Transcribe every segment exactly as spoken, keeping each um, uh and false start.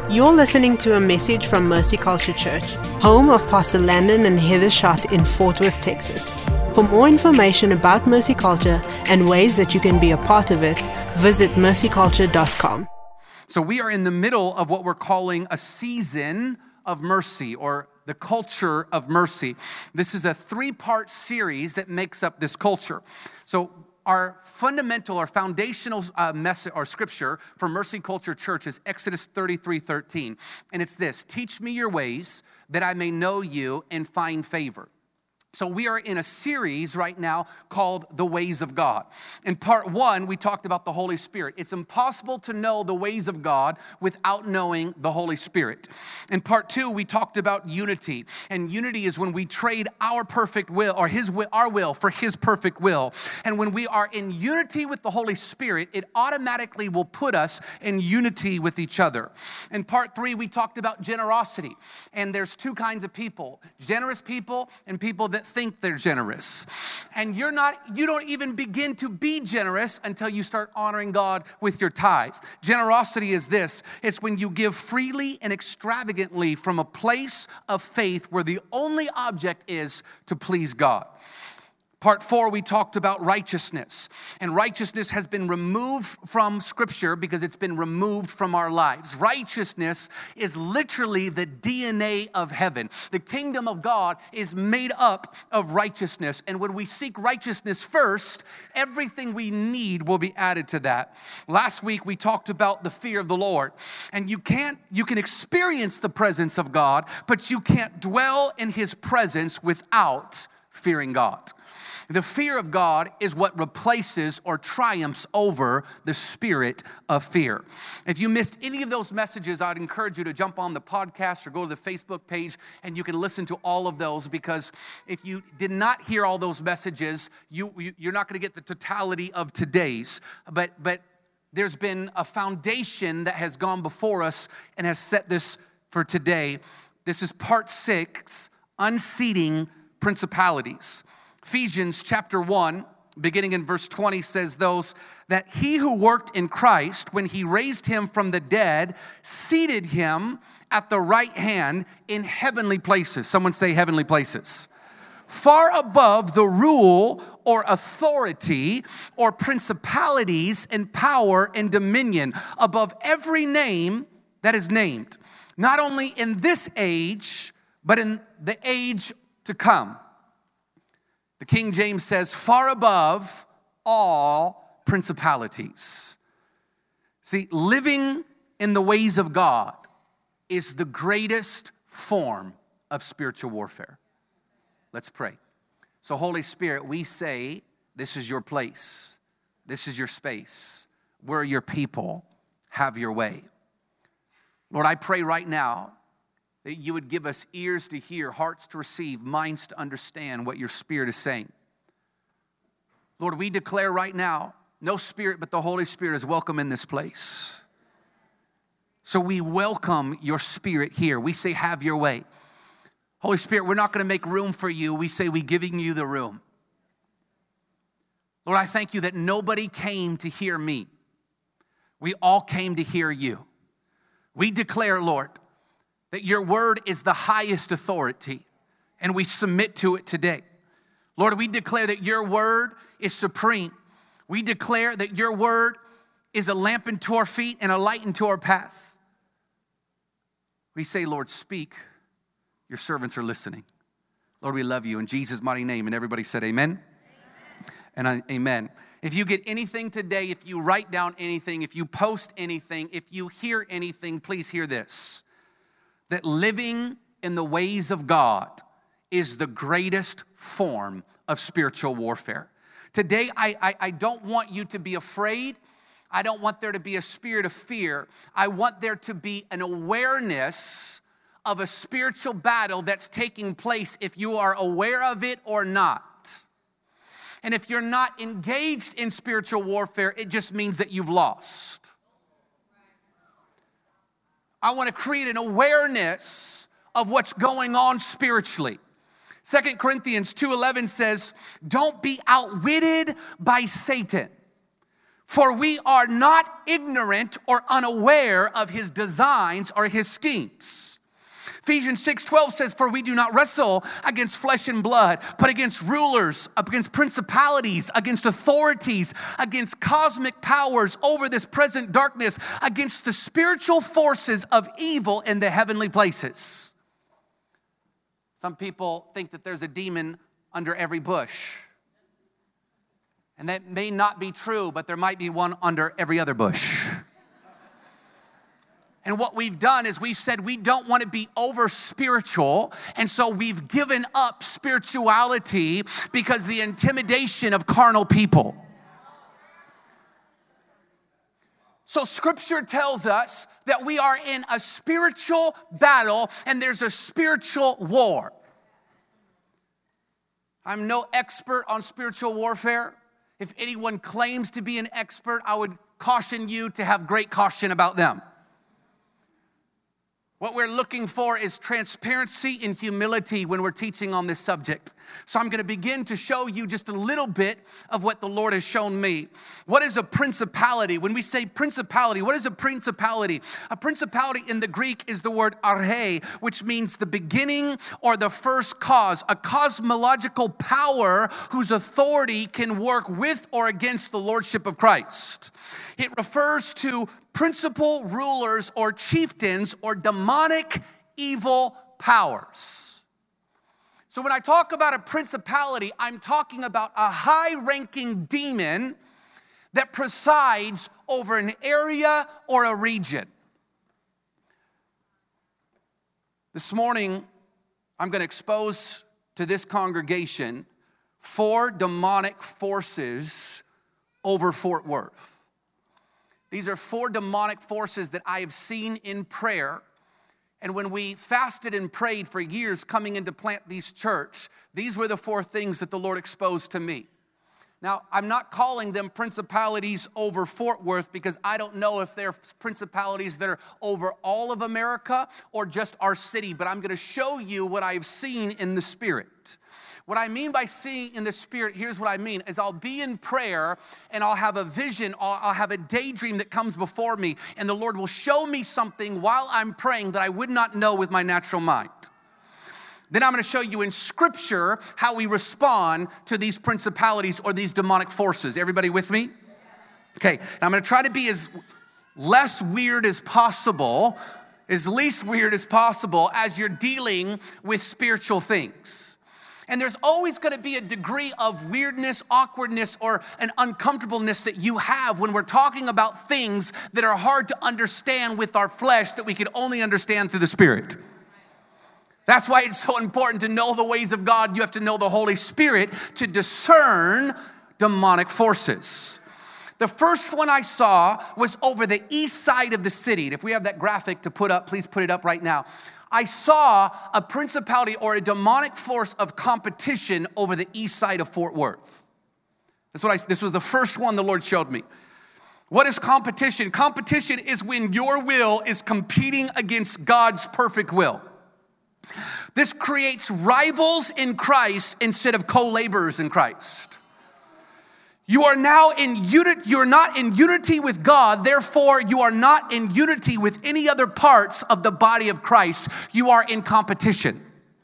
You're listening to a message from Mercy Culture Church, home of Pastor Landon and Heather Schott in Fort Worth, Texas. For more information about Mercy Culture and ways that you can be a part of it, visit mercy culture dot com. So we are in the middle of what we're calling a season of mercy, or the culture of mercy. This is a three-part series that makes up this culture. So our fundamental or foundational uh, message or scripture for Mercy Culture Church is Exodus thirty-three thirteen. And it's this: teach me your ways that I may know you and find favor. So we are in a series right now called The Ways of God. In part one, we talked about the Holy Spirit. It's impossible to know the ways of God without knowing the Holy Spirit. In part two, we talked about unity. And unity is when we trade our perfect will, or his will, our will for his perfect will. And when we are in unity with the Holy Spirit, it automatically will put us in unity with each other. In part three, we talked about generosity. And there's two kinds of people: generous people and people that think they're generous. And you're not, you don't even begin to be generous until you start honoring God with your tithe. Generosity is this: it's when you give freely and extravagantly from a place of faith where the only object is to please God. Part four, we talked about righteousness. And righteousness has been removed from Scripture because it's been removed from our lives. Righteousness is literally the D N A of heaven. The kingdom of God is made up of righteousness. And when we seek righteousness first, everything we need will be added to that. Last week, we talked about the fear of the Lord. And you can't, you can experience the presence of God, but you can't dwell in his presence without fearing God. The fear of God is what replaces or triumphs over the spirit of fear. If you missed any of those messages, I'd encourage you to jump on the podcast or go to the Facebook page and you can listen to all of those, because if you did not hear all those messages, you, you, you're not going to get the totality of today's. But, but there's been a foundation that has gone before us and has set this for today. This is part six, unseating principalities. Ephesians chapter one, beginning in verse twenty, says those that he who worked in Christ, when he raised him from the dead, seated him at the right hand in heavenly places. Someone say heavenly places. Far above the rule or authority or principalities and power and dominion, above every name that is named, not only in this age, but in the age to come. The King James says, far above all principalities. See, living in the ways of God is the greatest form of spiritual warfare. Let's pray. So, Holy Spirit, we say, this is your place. This is your space. We're your people. Have your way. Lord, I pray right now that you would give us ears to hear, hearts to receive, minds to understand what your Spirit is saying. Lord, we declare right now, no spirit but the Holy Spirit is welcome in this place. So we welcome your Spirit here. We say, have your way. Holy Spirit, we're not going to make room for you. We say, we're giving you the room. Lord, I thank you that nobody came to hear me. We all came to hear you. We declare, Lord, that your word is the highest authority, and we submit to it today. Lord, we declare that your word is supreme. We declare that your word is a lamp unto our feet and a light unto our path. We say, Lord, speak. Your servants are listening. Lord, we love you in Jesus' mighty name. And everybody said amen. Amen. And I, amen. If you get anything today, if you write down anything, if you post anything, if you hear anything, please hear this: that living in the ways of God is the greatest form of spiritual warfare. Today, I, I, I don't want you to be afraid. I don't want there to be a spirit of fear. I want there to be an awareness of a spiritual battle that's taking place, if you are aware of it or not. And if you're not engaged in spiritual warfare, it just means that you've lost. I want to create an awareness of what's going on spiritually. Second Corinthians two eleven says, don't be outwitted by Satan. For we are not ignorant or unaware of his designs or his schemes. Ephesians six twelve says, for we do not wrestle against flesh and blood, but against rulers, against principalities, against authorities, against cosmic powers over this present darkness, against the spiritual forces of evil in the heavenly places. Some people think that there's a demon under every bush. And that may not be true, but there might be one under every other bush. And what we've done is we've said we don't want to be over spiritual, and so we've given up spirituality because the intimidation of carnal people. So scripture tells us that we are in a spiritual battle and there's a spiritual war. I'm no expert on spiritual warfare. If anyone claims to be an expert, I would caution you to have great caution about them. What we're looking for is transparency and humility when we're teaching on this subject. So I'm going to begin to show you just a little bit of what the Lord has shown me. What is a principality? When we say principality, what is a principality? A principality in the Greek is the word arche, which means the beginning or the first cause, a cosmological power whose authority can work with or against the lordship of Christ. It refers to principal rulers or chieftains or demonic evil powers. So when I talk about a principality, I'm talking about a high-ranking demon that presides over an area or a region. This morning, I'm going to expose to this congregation four demonic forces over Fort Worth. These are four demonic forces that I have seen in prayer. And when we fasted and prayed for years coming into Plant These Church, these were the four things that the Lord exposed to me. Now, I'm not calling them principalities over Fort Worth because I don't know if they're principalities that are over all of America or just our city, but I'm going to show you what I've seen in the Spirit. What I mean by seeing in the Spirit, here's what I mean, is I'll be in prayer and I'll have a vision, I'll, I'll have a daydream that comes before me, and the Lord will show me something while I'm praying that I would not know with my natural mind. Then I'm going to show you in Scripture how we respond to these principalities or these demonic forces. Everybody with me? Okay, now I'm going to try to be as less weird as possible, as least weird as possible as you're dealing with spiritual things. And there's always going to be a degree of weirdness, awkwardness, or an uncomfortableness that you have when we're talking about things that are hard to understand with our flesh that we can only understand through the Spirit. That's why it's so important to know the ways of God. You have to know the Holy Spirit to discern demonic forces. The first one I saw was over the east side of the city. And if we have that graphic to put up, please put it up right now. I saw a principality or a demonic force of competition over the east side of Fort Worth. That's what I, this was the first one the Lord showed me. What is competition? Competition is when your will is competing against God's perfect will. This creates rivals in Christ instead of co-laborers in Christ. You are now in unity, you're not in unity with God, therefore you are not in unity with any other parts of the body of Christ. You are in competition.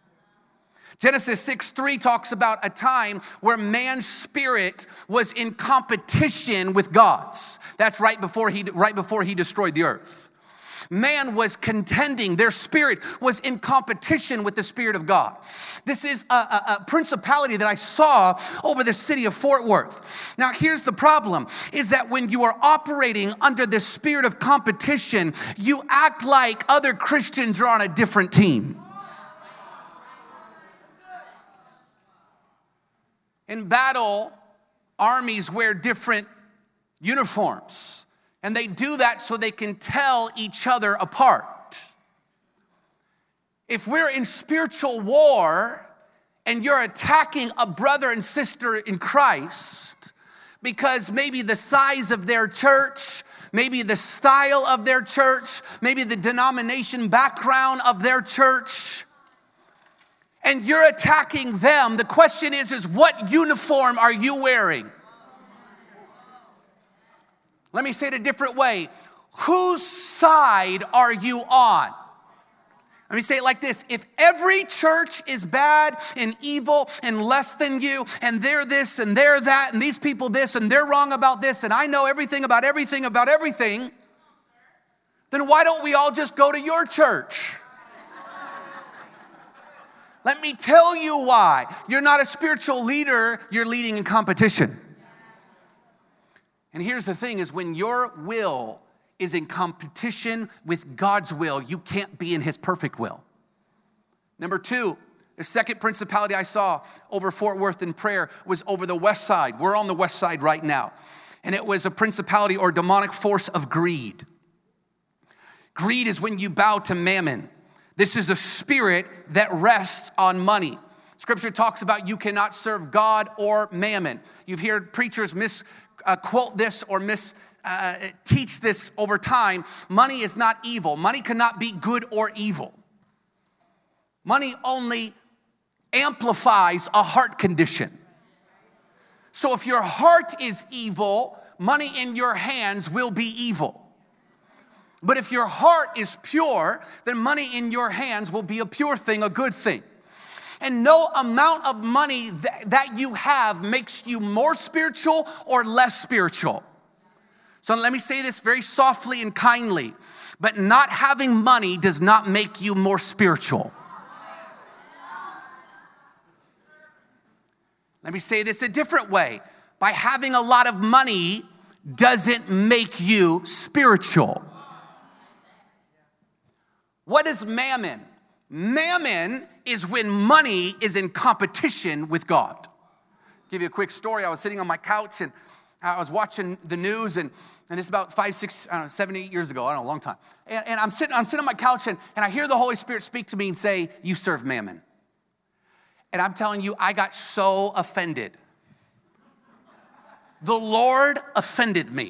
Genesis six three talks about a time where man's spirit was in competition with God's. That's right before he, right before he destroyed the earth. Man was contending. Their spirit was in competition with the Spirit of God. This is a, a, a principality that I saw over the city of Fort Worth. Now, here's the problem, is that when you are operating under the spirit of competition, you act like other Christians are on a different team. In battle, armies wear different uniforms. And they do that so they can tell each other apart. If we're in spiritual war and you're attacking a brother and sister in Christ because maybe the size of their church, maybe the style of their church, maybe the denomination background of their church, and you're attacking them, the question is, is what uniform are you wearing? Let me say it a different way. Whose side are you on? Let me say it like this. If every church is bad and evil and less than you, and they're this and they're that, and these people this, and they're wrong about this, and I know everything about everything about everything, then why don't we all just go to your church? Let me tell you why. You're not a spiritual leader, you're leading in competition. And here's the thing is when your will is in competition with God's will, you can't be in his perfect will. Number two, the second principality I saw over Fort Worth in prayer was over the west side. We're on the west side right now. And it was a principality or demonic force of greed. Greed is when you bow to mammon. This is a spirit that rests on money. Scripture talks about you cannot serve God or mammon. You've heard preachers misquote this or mis Uh, teach this over time. Money is not evil. Money cannot be good or evil. Money only amplifies a heart condition. So if your heart is evil, money in your hands will be evil. But if your heart is pure, then money in your hands will be a pure thing, a good thing. And no amount of money that, that you have makes you more spiritual or less spiritual. So let me say this very softly and kindly, but not having money does not make you more spiritual. Let me say this a different way. By having a lot of money doesn't make you spiritual. What is mammon? Mammon is when money is in competition with God. I'll give you a quick story. I was sitting on my couch and I was watching the news and And this is about five, six, I don't know, seven, eight years ago. I don't know, a long time. And, and I'm sitting, I'm sitting on my couch, and, and I hear the Holy Spirit speak to me and say, "You serve mammon." And I'm telling you, I got so offended. The Lord offended me.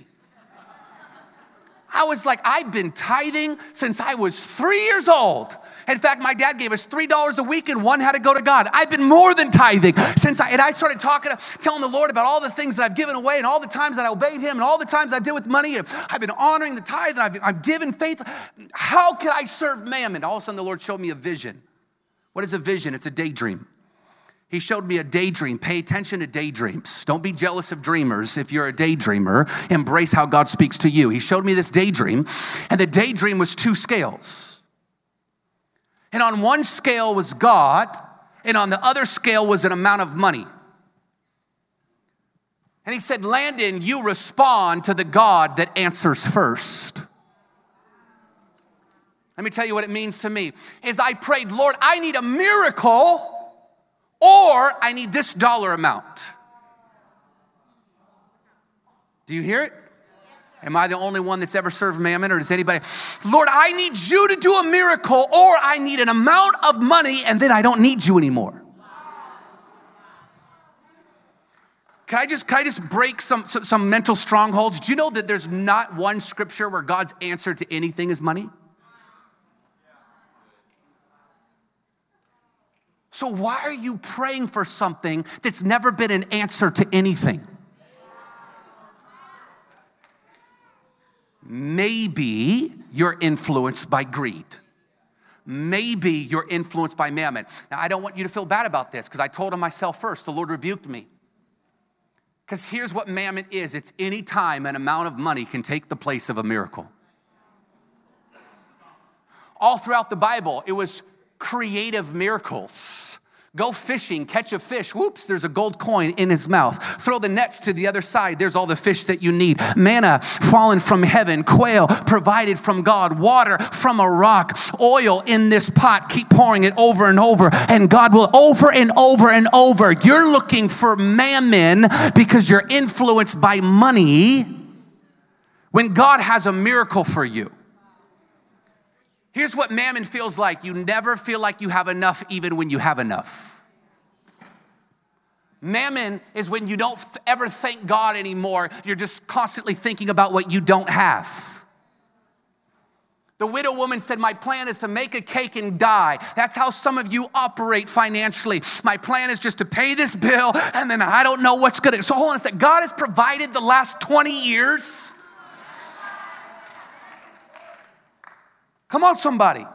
I was like, I've been tithing since I was three years old. In fact, my dad gave us three dollars a week and one had to go to God. I've been more than tithing since I, and I started talking, telling the Lord about all the things that I've given away and all the times that I obeyed him and all the times I did with money. And I've been honoring the tithe and I've, I've given faith. How can I serve mammon? All of a sudden the Lord showed me a vision. What is a vision? It's a daydream. He showed me a daydream. Pay attention to daydreams. Don't be jealous of dreamers. If you're a daydreamer, embrace how God speaks to you. He showed me this daydream, and the daydream was two scales. And on one scale was God, and on the other scale was an amount of money. And he said, Landon, you respond to the God that answers first. Let me tell you what it means to me. Is I prayed, Lord, I need a miracle, or I need this dollar amount. Do you hear it? Am I the only one that's ever served mammon, or does anybody? Lord, I need you to do a miracle, or I need an amount of money, and then I don't need you anymore. Can I just, can I just break some, some, some mental strongholds? Do you know that there's not one scripture where God's answer to anything is money? So why are you praying for something that's never been an answer to anything? Maybe you're influenced by greed. Maybe you're influenced by mammon. Now, I don't want you to feel bad about this because I told him myself first. The Lord rebuked me. Because here's what mammon is. It's any time an amount of money can take the place of a miracle. All throughout the Bible, it was creative miracles. Go fishing, catch a fish. Whoops, there's a gold coin in his mouth. Throw the nets to the other side. There's all the fish that you need. Manna fallen from heaven. Quail provided from God. Water from a rock. Oil in this pot. Keep pouring it over and over. And God will over and over and over. You're looking for mammon because you're influenced by money when God has a miracle for you. Here's what mammon feels like. You never feel like you have enough even when you have enough. Mammon is when you don't ever thank God anymore. You're just constantly thinking about what you don't have. The widow woman said, my plan is to make a cake and die. That's how some of you operate financially. My plan is just to pay this bill and then I don't know what's going to. So hold on a second. God has provided the last twenty years. Come on, somebody.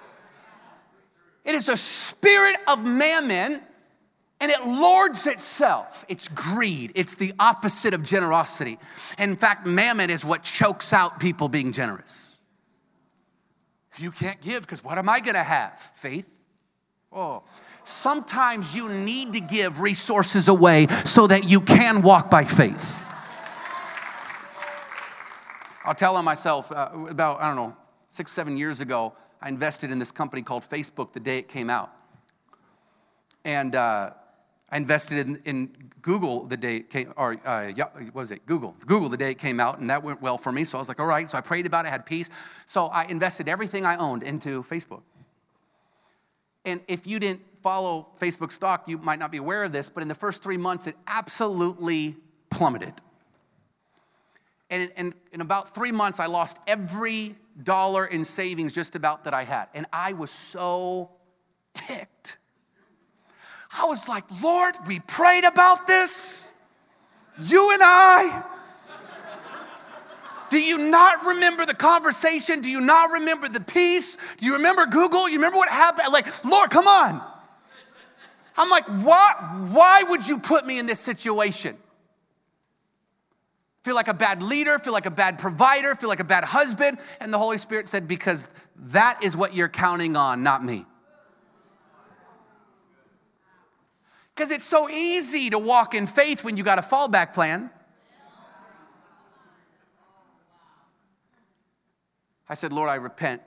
It is a spirit of mammon, and it lords itself. It's greed. It's the opposite of generosity. In fact, mammon is what chokes out people being generous. You can't give because what am I going to have? Faith? Oh, sometimes you need to give resources away so that you can walk by faith. I'll tell on myself, uh, about, I don't know, six, seven years ago, I invested in this company called Facebook the day it came out. And uh, I invested in, in Google the day it came, or uh, what was it? Google. Google the day it came out, and that went well for me. So I was like, all right. So I prayed about it, had peace. So I invested everything I owned into Facebook. And if you didn't follow Facebook stock, you might not be aware of this, but in the first three months, it absolutely plummeted. And in, in, in about three months, I lost every dollar in savings just about that I had. And I was so ticked. I was like, Lord, we prayed about this. You and I. Do you not remember the conversation? Do you not remember the peace? Do you remember Google? You remember what happened? Like, Lord, come on. I'm like, why, why would you put me in this situation? Feel like a bad leader, feel like a bad provider, feel like a bad husband. And the Holy Spirit said, because that is what you're counting on, not me. Because it's so easy to walk in faith when you got a fallback plan. I said, Lord, I repent.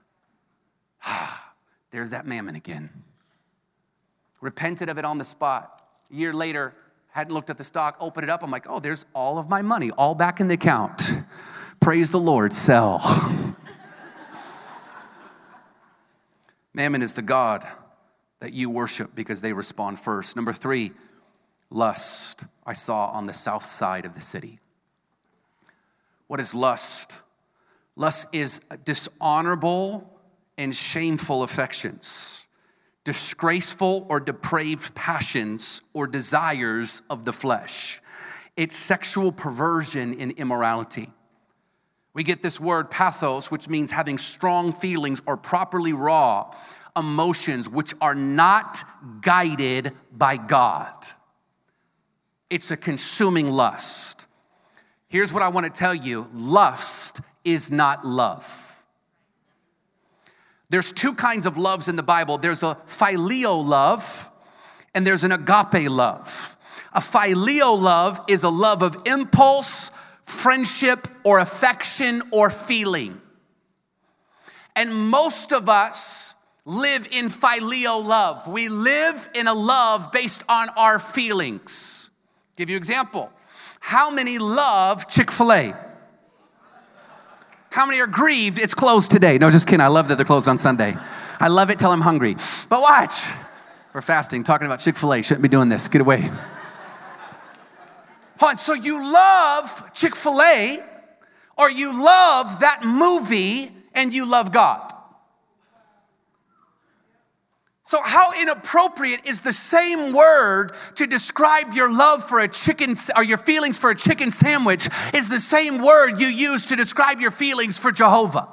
There's that mammon again. Repented of it on the spot. A year later, hadn't looked at the stock, opened it up. I'm like, oh, there's all of my money, all back in the account. Praise the Lord, sell. Mammon is the God that you worship because they respond first. Number three, lust. I saw on the south side of the city. What is lust? Lust is dishonorable and shameful affections, disgraceful or depraved passions or desires of the flesh. It's sexual perversion and immorality. We get this word pathos, which means having strong feelings or properly raw emotions which are not guided by God. It's a consuming lust. Here's what I want to tell you. Lust is not love. There's two kinds of loves in the Bible. There's a phileo love and there's an agape love. A phileo love is a love of impulse, friendship, or affection or feeling. And most of us live in phileo love. We live in a love based on our feelings. Give you an example. How many love Chick-fil-A? How many are grieved it's closed today? No, just kidding. I love that they're closed on Sunday. I love it till I'm hungry. But watch. We're fasting, talking about Chick-fil-A. Shouldn't be doing this. Get away. Hold on. So you love Chick-fil-A or you love that movie and you love God. So how inappropriate is the same word to describe your love for a chicken or your feelings for a chicken sandwich is the same word you use to describe your feelings for Jehovah.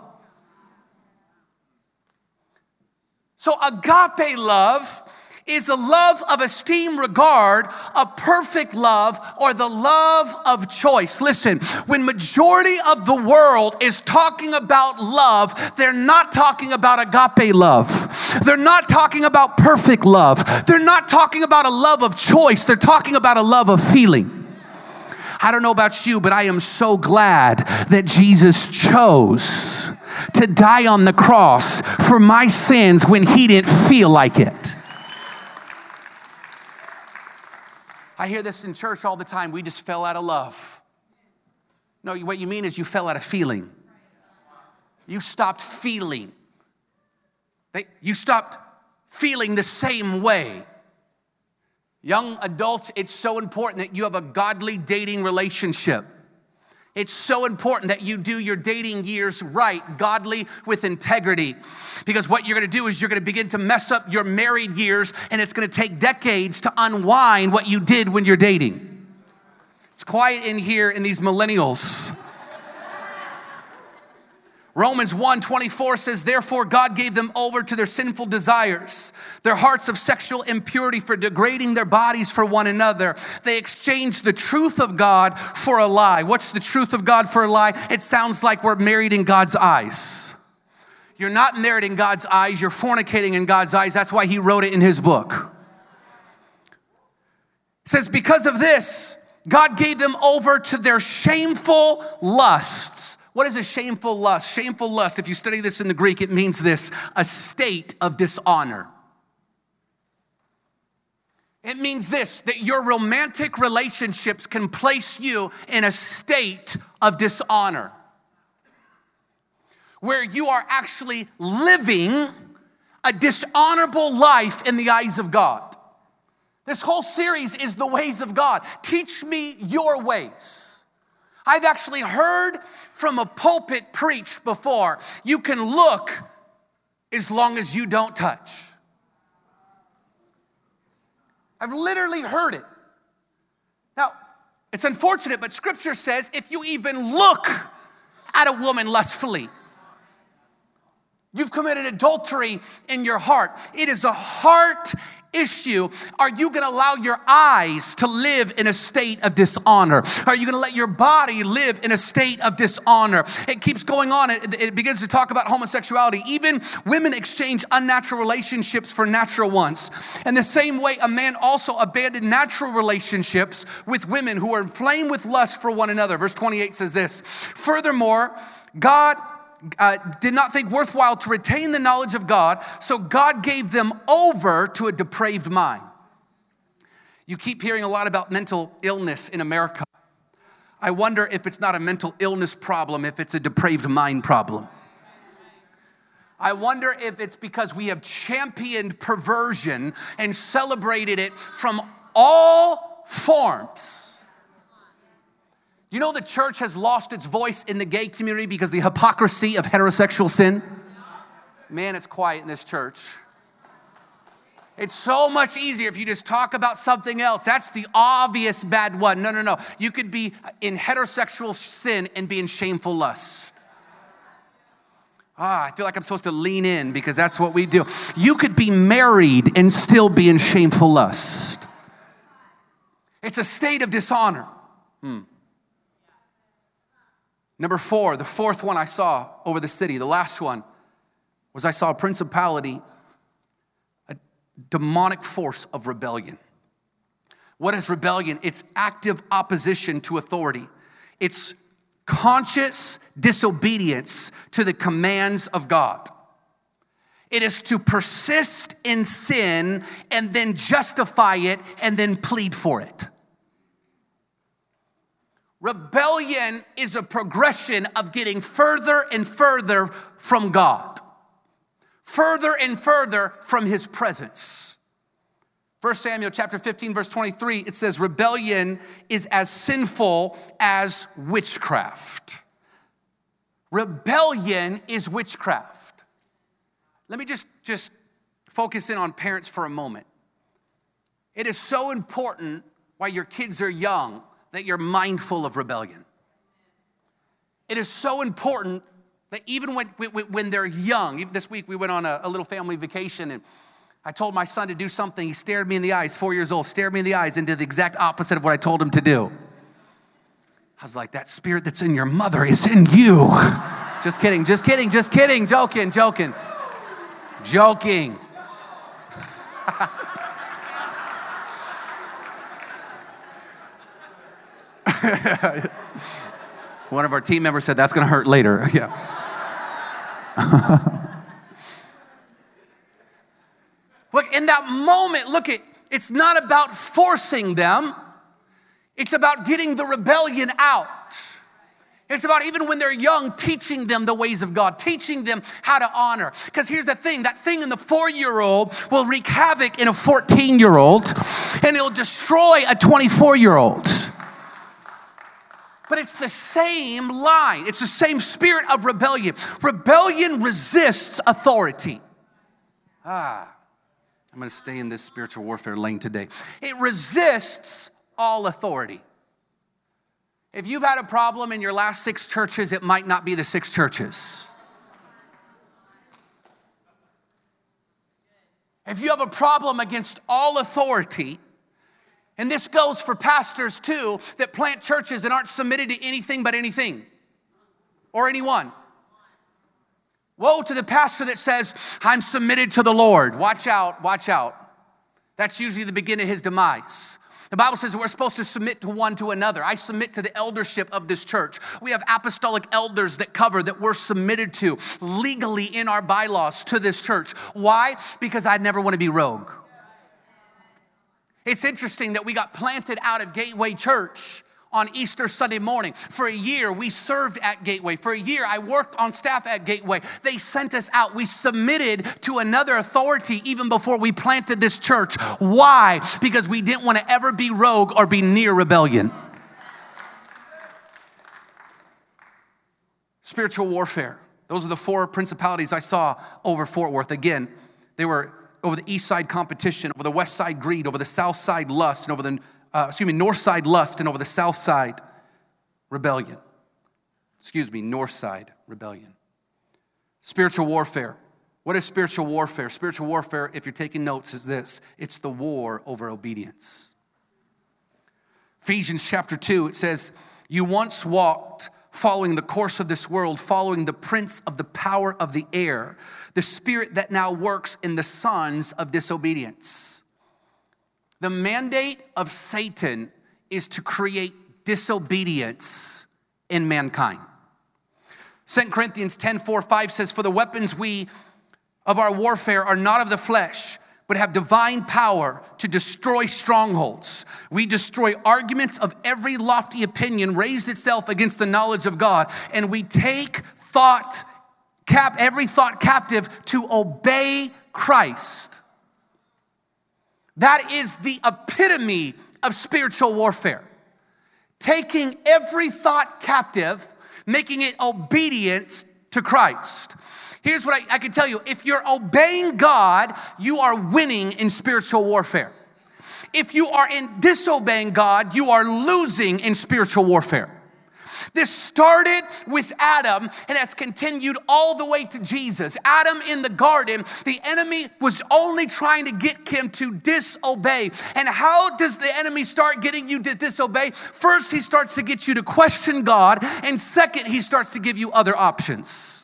So agape love is a love of esteem, regard, a perfect love, or the love of choice. Listen, when majority of the world is talking about love, they're not talking about agape love. They're not talking about perfect love. They're not talking about a love of choice. They're talking about a love of feeling. I don't know about you, but I am so glad that Jesus chose to die on the cross for my sins when he didn't feel like it. I hear this in church all the time. We just fell out of love. No, what you mean is you fell out of feeling. You stopped feeling. You stopped feeling the same way. Young adults, it's so important that you have a godly dating relationship. It's so important that you do your dating years right, godly with integrity. Because what you're going to do is you're going to begin to mess up your married years, and it's going to take decades to unwind what you did when you're dating. It's quiet in here in these millennials. Romans one twenty-four says, therefore God gave them over to their sinful desires, their hearts of sexual impurity for degrading their bodies for one another. They exchanged the truth of God for a lie. What's the truth of God for a lie? It sounds like we're married in God's eyes. You're not married in God's eyes. You're fornicating in God's eyes. That's why he wrote it in his book. It says, because of this, God gave them over to their shameful lusts. What is a shameful lust? Shameful lust, if you study this in the Greek, it means this: a state of dishonor. It means this, that your romantic relationships can place you in a state of dishonor, where you are actually living a dishonorable life in the eyes of God. This whole series is the ways of God. Teach me your ways. I've actually heard from a pulpit preached before, you can look as long as you don't touch. I've literally heard it. Now, it's unfortunate, but scripture says if you even look at a woman lustfully, you've committed adultery in your heart. It is a heart issue. Are you going to allow your eyes to live in a state of dishonor? Are you going to let your body live in a state of dishonor? It keeps going on. It, it begins to talk about homosexuality. Even women exchange unnatural relationships for natural ones. In the same way, a man also abandoned natural relationships with women who are inflamed with lust for one another. Verse twenty-eight says this, furthermore, God Uh, did not think worthwhile to retain the knowledge of God, so God gave them over to a depraved mind. You keep hearing a lot about mental illness in America. I wonder if it's not a mental illness problem, if it's a depraved mind problem. I wonder if it's because we have championed perversion and celebrated it from all forms. You know the church has lost its voice in the gay community because of the hypocrisy of heterosexual sin? Man, it's quiet in this church. It's so much easier if you just talk about something else. That's the obvious bad one. No, no, no. You could be in heterosexual sin and be in shameful lust. Ah, I feel like I'm supposed to lean in because that's what we do. You could be married and still be in shameful lust. It's a state of dishonor. Hmm. Number four, the fourth one I saw over the city, the last one, was I saw a principality, a demonic force of rebellion. What is rebellion? It's active opposition to authority. It's conscious disobedience to the commands of God. It is to persist in sin and then justify it and then plead for it. Rebellion is a progression of getting further and further from God, further and further from his presence. First Samuel chapter fifteen, verse twenty-three, it says, rebellion is as sinful as witchcraft. Rebellion is witchcraft. Let me just, just focus in on parents for a moment. It is so important while your kids are young that you're mindful of rebellion. It is so important that even when, when they're young, even this week we went on a, a little family vacation and I told my son to do something. He stared me in the eyes, four years old, stared me in the eyes and did the exact opposite of what I told him to do. I was like, that spirit that's in your mother is in you. Just kidding, just kidding, just kidding, joking, joking, joking. One of our team members said, that's going to hurt later. Yeah. Look, in that moment, look, it, it's not about forcing them. It's about getting the rebellion out. It's about, even when they're young, teaching them the ways of God, teaching them how to honor. Because here's the thing, that thing in the four-year-old will wreak havoc in a fourteen-year-old, and it'll destroy a twenty-four-year-old. But it's the same line. It's the same spirit of rebellion. Rebellion resists authority. Ah, I'm going to stay in this spiritual warfare lane today. It resists all authority. If you've had a problem in your last six churches, it might not be the six churches. if you have a problem against all authority, and this goes for pastors too, that plant churches that aren't submitted to anything but anything or anyone. Woe to the pastor that says, I'm submitted to the Lord. Watch out, watch out. That's usually the beginning of his demise. The Bible says we're supposed to submit to one to another. I submit to the eldership of this church. We have apostolic elders that cover that we're submitted to legally in our bylaws to this church. Why? Because I never want to be rogue. It's interesting that we got planted out of Gateway Church on Easter Sunday morning. For a year, we served at Gateway. For a year, I worked on staff at Gateway. They sent us out. We submitted to another authority even before we planted this church. Why? Because we didn't want to ever be rogue or be near rebellion. Spiritual warfare. Those are the four principalities I saw over Fort Worth. Again, they were over the east side competition, over the west side greed, over the south side lust, and over the Uh, excuse me, north side lust, and over the south side rebellion. Excuse me, north side rebellion. Spiritual warfare. What is spiritual warfare? Spiritual warfare, if you're taking notes, is this. It's the war over obedience. Ephesians chapter two, it says, you once walked following the course of this world, following the prince of the power of the air, the spirit that now works in the sons of disobedience. The mandate of Satan is to create disobedience in mankind. Second Corinthians ten, four, five says, for the weapons we of our warfare are not of the flesh, but have divine power to destroy strongholds. We destroy arguments of every lofty opinion raised itself against the knowledge of God, and we take thought, cap, every thought captive to obey Christ. That is the epitome of spiritual warfare. Taking every thought captive, making it obedient to Christ. Here's what I, I can tell you. If you're obeying God, you are winning in spiritual warfare. If you are in disobeying God, you are losing in spiritual warfare. This started with Adam and has continued all the way to Jesus. Adam in the garden, the enemy was only trying to get him to disobey. And how does the enemy start getting you to disobey? First, he starts to get you to question God. And second, he starts to give you other options.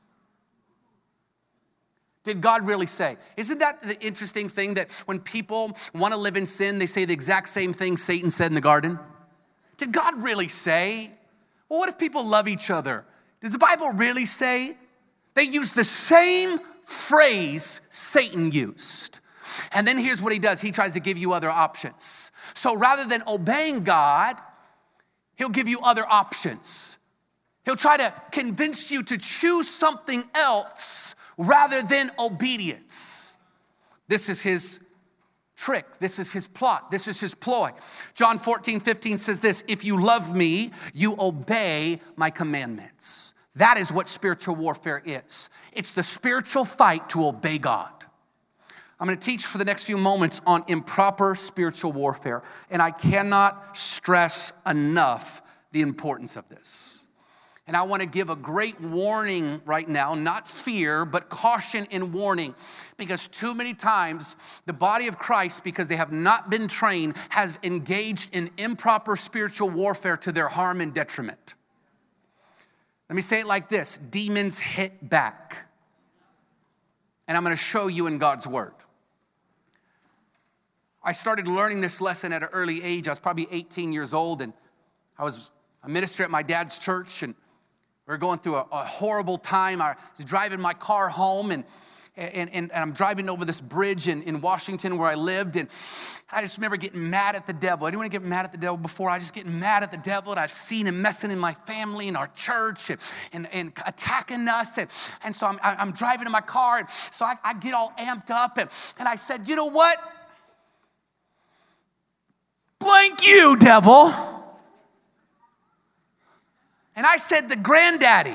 Did God really say? Isn't that the interesting thing that when people want to live in sin, they say the exact same thing Satan said in the garden? Did God really say? Well, what if people love each other? Does the Bible really say? They use the same phrase Satan used. And then here's what he does. He tries to give you other options. So rather than obeying God, he'll give you other options. He'll try to convince you to choose something else rather than obedience. This is his trick. This is his plot. This is his ploy. John fourteen, fifteen says this, if you love me, you obey my commandments. That is what spiritual warfare is. It's the spiritual fight to obey God. I'm going to teach for the next few moments on improper spiritual warfare, and I cannot stress enough the importance of this. And I want to give a great warning right now, not fear, but caution and warning. Because too many times, the body of Christ, because they have not been trained, has engaged in improper spiritual warfare to their harm and detriment. Let me say it like this. Demons hit back. And I'm going to show you in God's word. I started learning this lesson at an early age. I was probably eighteen years old, and I was a minister at my dad's church, and we were going through a, a horrible time. I was driving my car home, and, and, and, and I'm driving over this bridge in, in Washington where I lived, and I just remember getting mad at the devil. Anyone get mad at the devil before? I was just getting mad at the devil, and I'd seen him messing in my family and our church and, and, and attacking us. And, and so I'm, I'm driving in my car, and so I, I get all amped up, and, and I said, you know what? Blank you, devil. And I said, the granddaddy.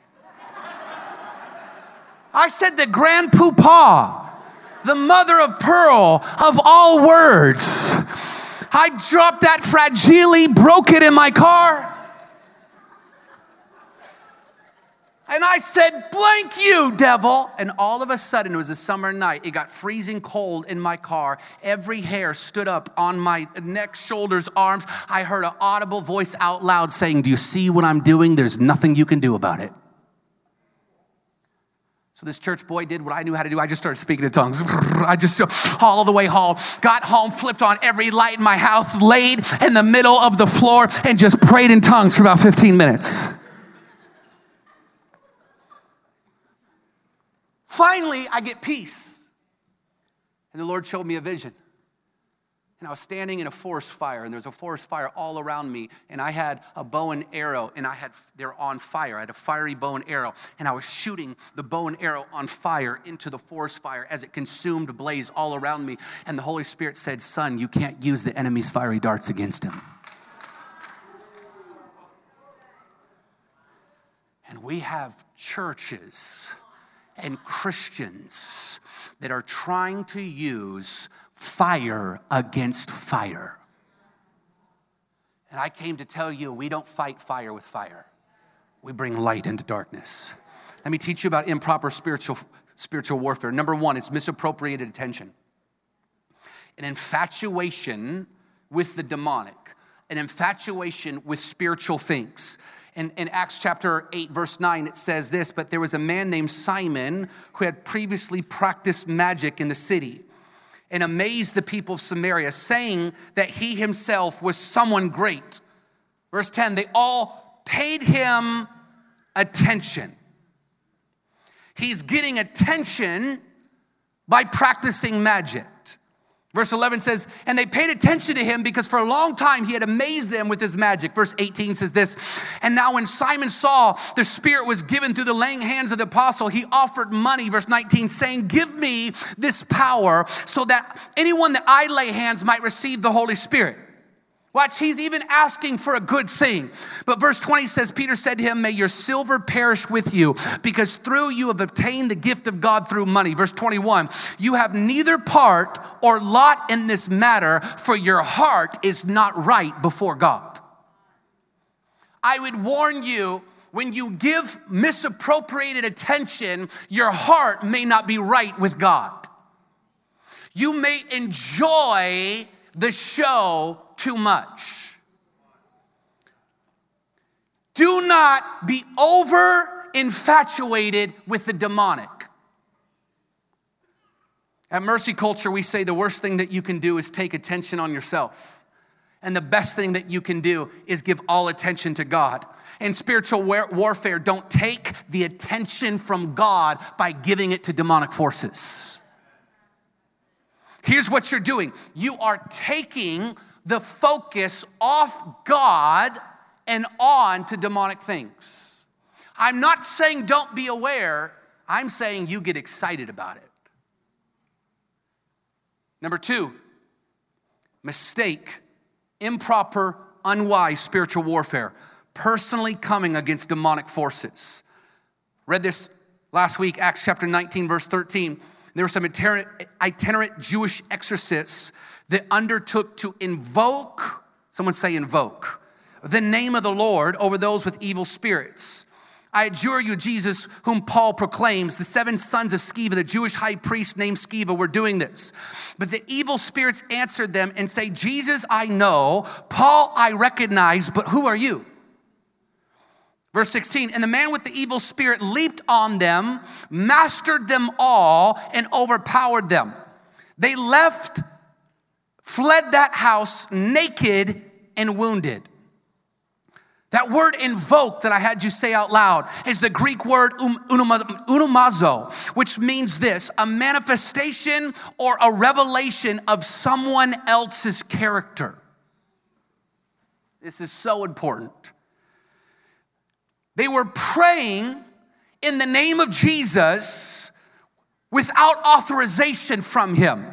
I said, the grandpapa, the mother of pearl of all words. I dropped that fragile, broke it in my car. And I said, blank you, devil. And all of a sudden, it was a summer night. It got freezing cold in my car. Every hair stood up on my neck, shoulders, arms. I heard an audible voice out loud saying, do you see what I'm doing? There's nothing you can do about it. So this church boy did what I knew how to do. I just started speaking in tongues. I just all the way home, got home, flipped on every light in my house, laid in the middle of the floor, and just prayed in tongues for about fifteen minutes. Finally, I get peace. And the Lord showed me a vision. And I was standing in a forest fire, and there was a forest fire all around me, and I had a bow and arrow, and I had, they were on fire. I had a fiery bow and arrow, and I was shooting the bow and arrow on fire into the forest fire as it consumed blaze all around me. And the Holy Spirit said, son, you can't use the enemy's fiery darts against him. And we have churches and Christians that are trying to use fire against fire. And I came to tell you, we don't fight fire with fire. We bring light into darkness. Let me teach you about improper spiritual, spiritual warfare. Number one, it's misappropriated attention. An infatuation with the demonic. An infatuation with spiritual things. In, in Acts chapter eight, verse nine, it says this, but there was a man named Simon who had previously practiced magic in the city and amazed the people of Samaria, saying that he himself was someone great. Verse ten, they all paid him attention. He's getting attention by practicing magic. Verse eleven says, and they paid attention to him because for a long time he had amazed them with his magic. Verse eighteen says this, and now when Simon saw the Spirit was given through the laying hands of the apostle, he offered money, verse nineteen, saying, give me this power so that anyone that I lay hands might receive the Holy Spirit. Watch, he's even asking for a good thing. But verse twenty says, Peter said to him, may your silver perish with you, because through you have obtained the gift of God through money. Verse twenty-one, you have neither part or lot in this matter, for your heart is not right before God. I would warn you, when you give misappropriated attention, your heart may not be right with God. You may enjoy the show too much. Do not be over infatuated with the demonic. At Mercy Culture, we say the worst thing that you can do is take attention on yourself. And the best thing that you can do is give all attention to God. In spiritual war- warfare, don't take the attention from God by giving it to demonic forces. Here's what you're doing. You are taking the focus off God and on to demonic things. I'm not saying don't be aware. I'm saying you get excited about it. Number two, mistake, improper, unwise spiritual warfare. Personally coming against demonic forces. Read this last week, Acts chapter nineteen, verse thirteen. There were some itinerant, itinerant Jewish exorcists that undertook to invoke, someone say invoke, the name of the Lord over those with evil spirits. I adjure you, Jesus, whom Paul proclaims, the seven sons of Sceva, the Jewish high priest named Sceva, were doing this. But the evil spirits answered them and say, Jesus, I know, Paul, I recognize, but who are you? Verse sixteen, and the man with the evil spirit leaped on them, mastered them all, and overpowered them. They left, fled that house naked and wounded. That word invoke that I had you say out loud is the Greek word unomazo, which means this, a manifestation or a revelation of someone else's character. This is so important. They were praying in the name of Jesus without authorization from him.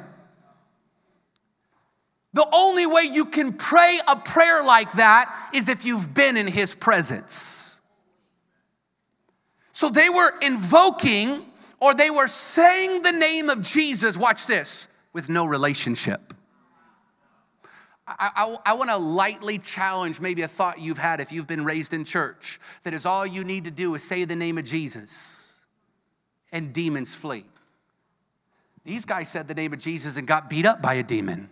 The only way you can pray a prayer like that is if you've been in his presence. So they were invoking, or they were saying the name of Jesus, watch this, with no relationship. I, I, I want to lightly challenge maybe a thought you've had if you've been raised in church, that is all you need to do is say the name of Jesus and demons flee. These guys said the name of Jesus and got beat up by a demon.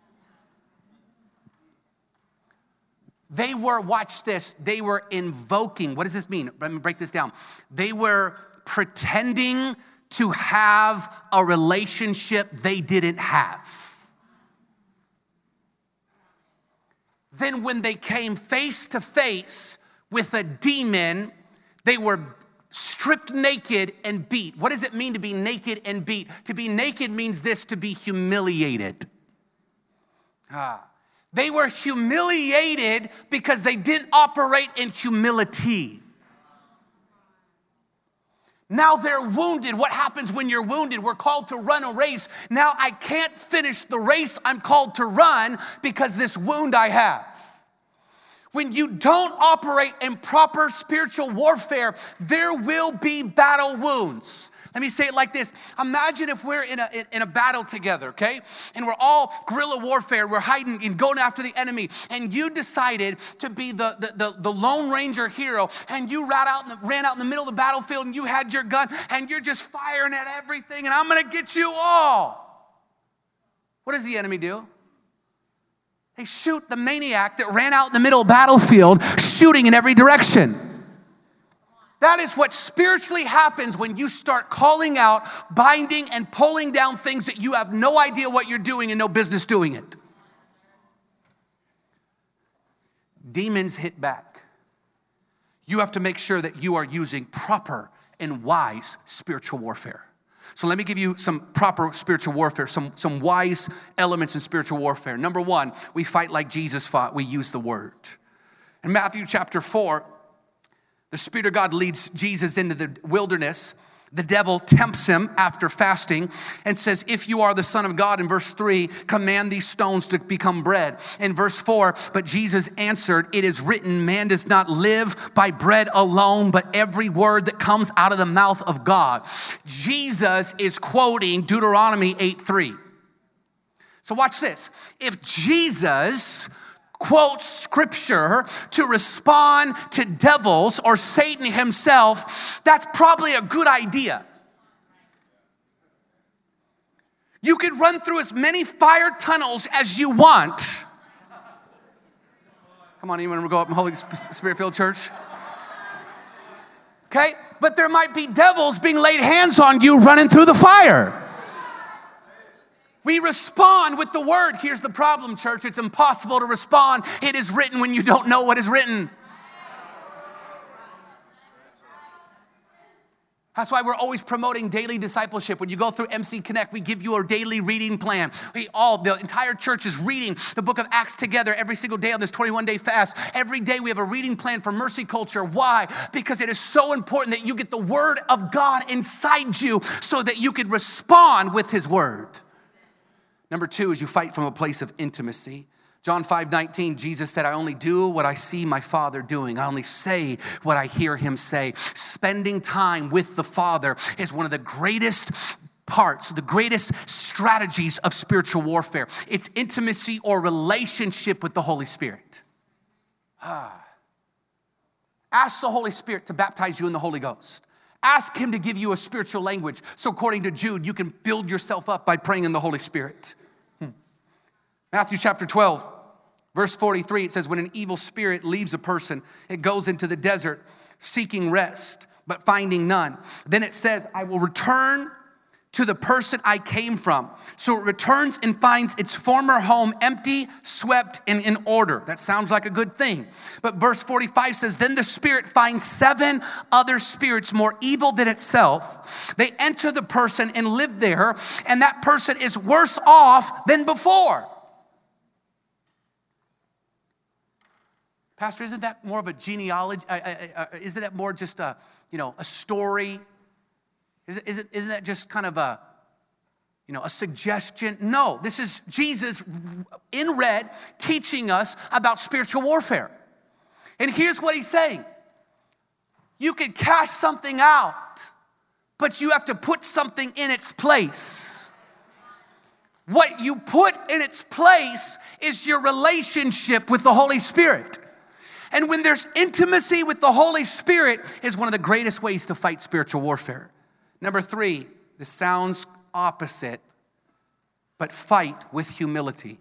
They were, watch this, they were invoking. What does this mean? Let me break this down. They were pretending to have a relationship they didn't have. Then when they came face to face with a demon, they were stripped naked and beat. What does it mean to be naked and beat? To be naked means this, to be humiliated. Ah. They were humiliated because they didn't operate in humility. Now they're wounded. What happens when you're wounded? We're called to run a race. Now I can't finish the race I'm called to run because this wound I have. When you don't operate in proper spiritual warfare, there will be battle wounds. Let me say it like this. Imagine if we're in a, in a battle together, okay? And we're all guerrilla warfare. We're hiding and going after the enemy. And you decided to be the, the, the, the Lone Ranger hero. And you ran out, in the, ran out in the middle of the battlefield and you had your gun. And you're just firing at everything. And I'm going to get you all. What does the enemy do? They shoot the maniac that ran out in the middle of the battlefield, shooting in every direction. That is what spiritually happens when you start calling out, binding, and pulling down things that you have no idea what you're doing and no business doing it. Demons hit back. You have to make sure that you are using proper and wise spiritual warfare. So let me give you some proper spiritual warfare, some, some wise elements in spiritual warfare. Number one, we fight like Jesus fought. We use the word. In Matthew chapter four, the Spirit of God leads Jesus into the wilderness. The devil tempts him after fasting and says, if you are the Son of God, in verse three, command these stones to become bread. In verse four, but Jesus answered, it is written, man does not live by bread alone, but every word that comes out of the mouth of God. Jesus is quoting Deuteronomy eight three. So watch this. If Jesus quotes scripture to respond to devils or Satan himself, that's probably a good idea. You could run through as many fire tunnels as you want. Come on, anyone want to go up in Holy Spirit-filled church? Okay, but there might be devils being laid hands on you running through the fire. We respond with the word. Here's the problem, church. It's impossible to respond. It is written when you don't know what is written. That's why we're always promoting daily discipleship. When you go through M C Connect, we give you a daily reading plan. We all, the entire church is reading the book of Acts together every single day on this twenty-one day fast. Every day we have a reading plan for Mercy Culture. Why? Because it is so important that you get the word of God inside you so that you can respond with his word. Number two is you fight from a place of intimacy. John five nineteen, Jesus said, I only do what I see my Father doing. I only say what I hear him say. Spending time with the Father is one of the greatest parts, the greatest strategies of spiritual warfare. It's intimacy or relationship with the Holy Spirit. Ah. Ask the Holy Spirit to baptize you in the Holy Ghost. Ask him to give you a spiritual language. So according to Jude, you can build yourself up by praying in the Holy Spirit. Hmm. Matthew chapter twelve, verse forty-three, it says, when an evil spirit leaves a person, it goes into the desert seeking rest, but finding none. Then it says, I will return to the person I came from. So it returns and finds its former home empty, swept, and in order. That sounds like a good thing. But verse forty-five says, then the spirit finds seven other spirits more evil than itself. They enter the person and live there, and that person is worse off than before. Pastor, isn't that more of a genealogy? Uh, uh, uh, isn't that more just a, you know, a story? Is it, is it, isn't that just kind of a, you know, a suggestion? No, this is Jesus in red teaching us about spiritual warfare. And here's what he's saying. You can cast something out, but you have to put something in its place. What you put in its place is your relationship with the Holy Spirit. And when there's intimacy with the Holy Spirit is one of the greatest ways to fight spiritual warfare. Number three, this sounds opposite, but fight with humility.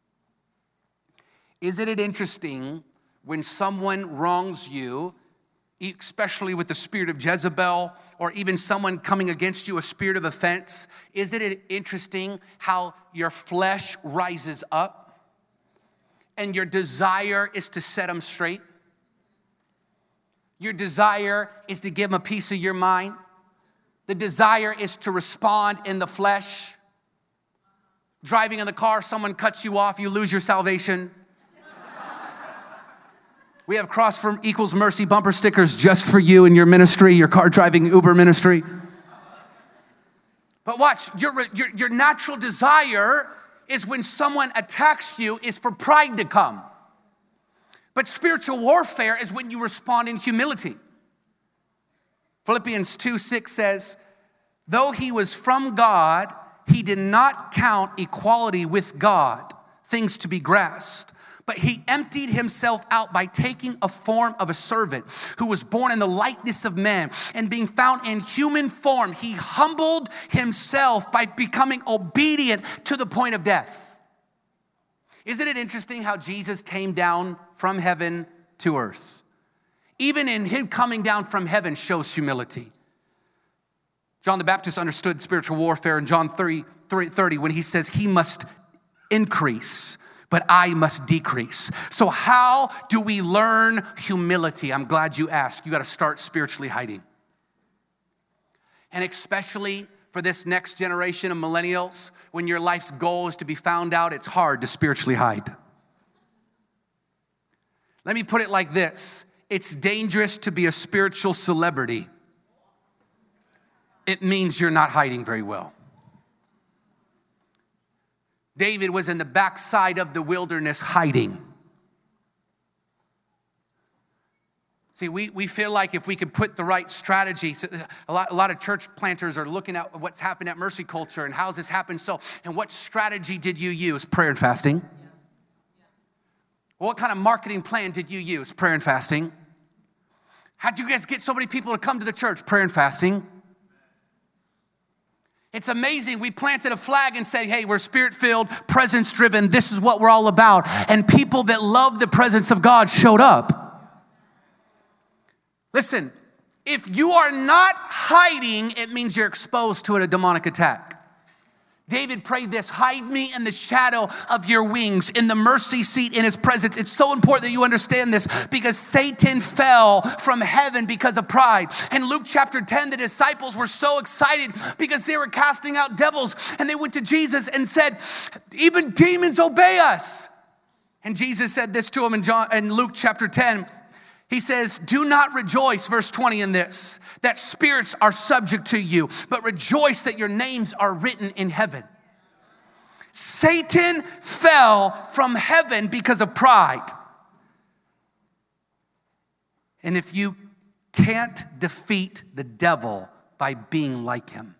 Isn't it interesting when someone wrongs you, especially with the spirit of Jezebel, or even someone coming against you, a spirit of offense? Isn't it interesting how your flesh rises up and your desire is to set them straight? Your desire is to give them a piece of your mind. The desire is to respond in the flesh. Driving in the car, someone cuts you off, you lose your salvation. We have Cross from Equals Mercy bumper stickers just for you in your ministry, your car driving Uber ministry. But watch, your, your, your natural desire is when someone attacks you is for pride to come. But spiritual warfare is when you respond in humility. Philippians two six says, though he was from God, he did not count equality with God things to be grasped, but he emptied himself out by taking a form of a servant who was born in the likeness of men, and being found in human form, he humbled himself by becoming obedient to the point of death. Isn't it interesting how Jesus came down from heaven to earth? Even in him coming down from heaven shows humility. John the Baptist understood spiritual warfare in John three thirty when he says he must increase, but I must decrease. So how do we learn humility? I'm glad you asked. You got to start spiritually hiding. And especially for this next generation of millennials, when your life's goal is to be found out, it's hard to spiritually hide. Let me put it like this. It's dangerous to be a spiritual celebrity. It means you're not hiding very well. David was in the backside of the wilderness hiding. See, we, we feel like if we could put the right strategy, so a lot, a lot of church planters are looking at what's happened at Mercy Culture and how's this happened so, and what strategy did you use? Prayer and fasting. Well, what kind of marketing plan did you use? Prayer and fasting. How'd you guys get so many people to come to the church? Prayer and fasting. It's amazing. We planted a flag and said, hey, we're spirit-filled, presence-driven. This is what we're all about. And people that love the presence of God showed up. Listen, if you are not hiding, it means you're exposed to a demonic attack. David prayed this, hide me in the shadow of your wings, in the mercy seat in his presence. It's so important that you understand this because Satan fell from heaven because of pride. In Luke chapter ten, the disciples were so excited because they were casting out devils, and they went to Jesus and said, even demons obey us. And Jesus said this to them in, John, in Luke chapter ten. He says, do not rejoice, verse twenty in this, that spirits are subject to you, but rejoice that your names are written in heaven. Satan fell from heaven because of pride. And if you can't defeat the devil by being like him,